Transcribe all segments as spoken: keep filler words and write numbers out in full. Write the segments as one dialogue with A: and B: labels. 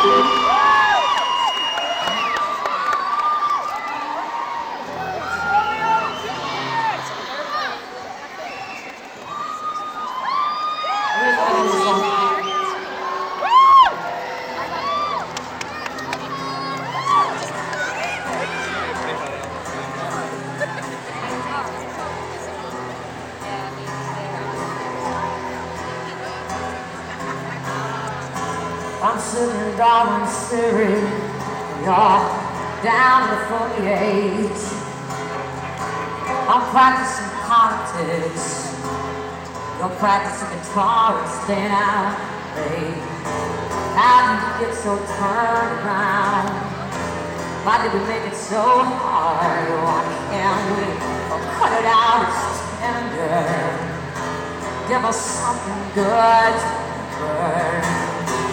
A: I'm sitting down in Siri, you're down to forty-eight. I'm practicing politics, you're practicing guitar and staying out late. How did you get so turned around? Why did we make it so hard? Why can't we oh, cut it out, it's tender? Give us something good to burn.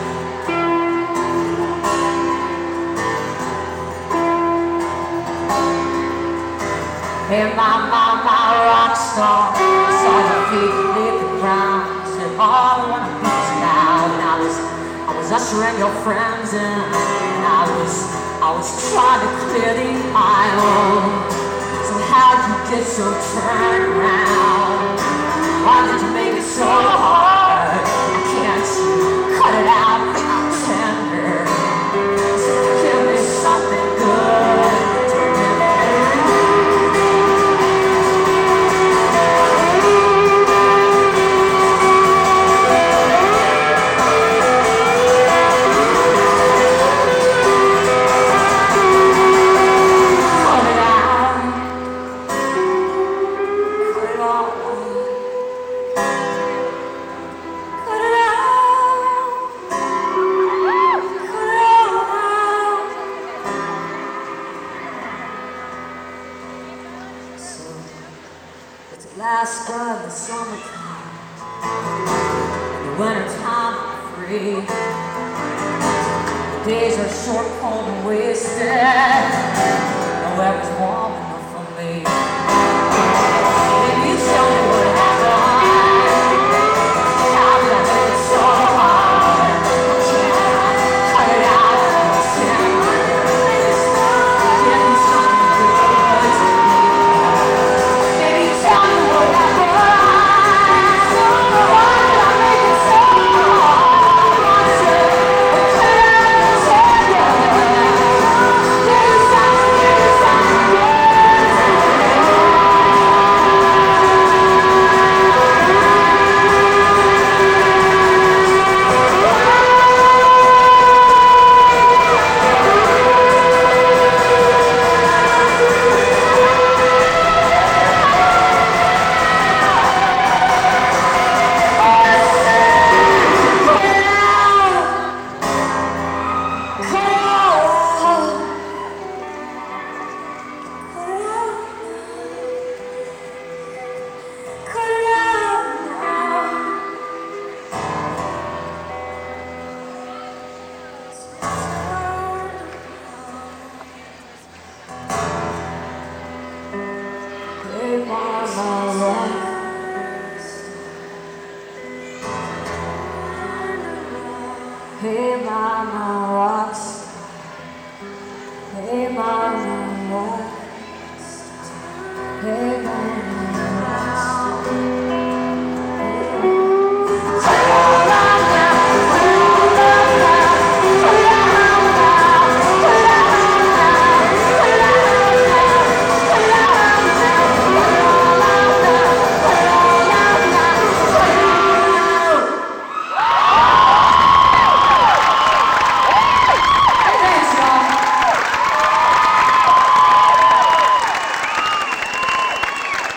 A: Hey, my, my, my rock star, saw your feet leave the ground. Said, oh, I wanna be you now. And I was, I was ushering your friends in, and I was, I was trying to clear the aisle. So how'd you get so turned around? Why did you make it so hard? Can't you cut it out? I'm tender. So give me something good. Last in the summertime, in the wintertime I'm free. The days are short, cold and wasted. No weather's warm enough for me. Maybe you tell me what happened. How did I make it so hard? I can't cut it out. It's endless. Give me something good to me. Maybe you tell me what happened. Hey mama rocks, hey mama.